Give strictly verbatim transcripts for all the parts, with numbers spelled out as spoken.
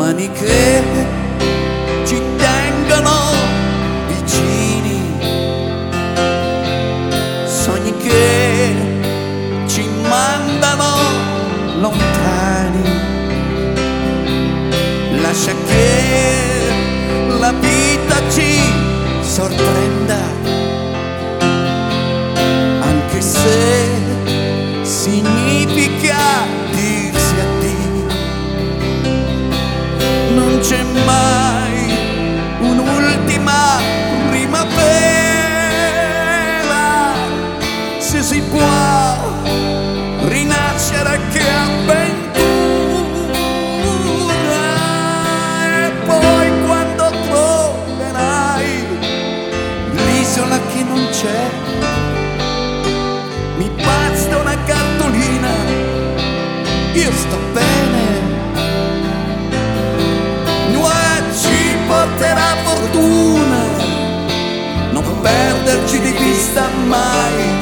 domani che ci tengono vicini, sogni che ci mandano lontani. Lascia che la vita ci sorprenda, anche se significa dirsi addio. Non c'è mai un'ultima primavera, se si può rinascere che avventura. E poi quando troverai l'isola che non c'è, mi basta una cartolina, io sto bene. Ci porterà fortuna, non perderci di vista mai.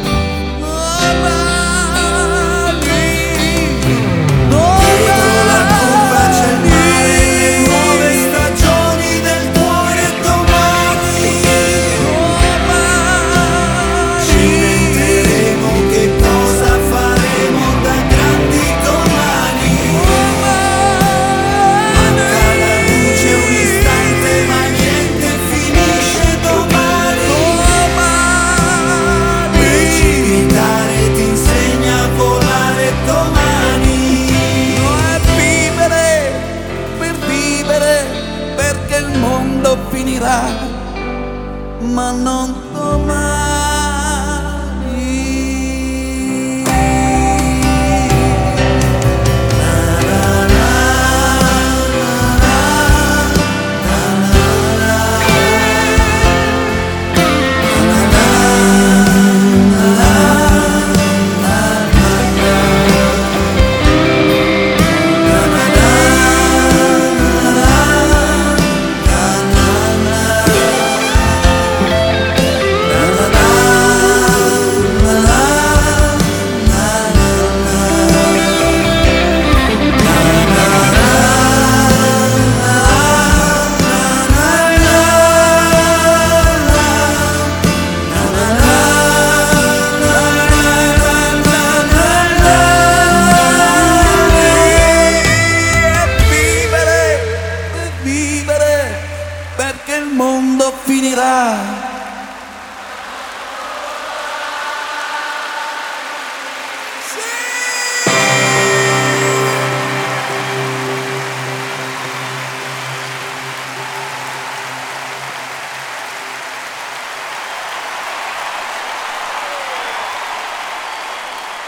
Finirà, ma non domani. Perché il mondo finirà.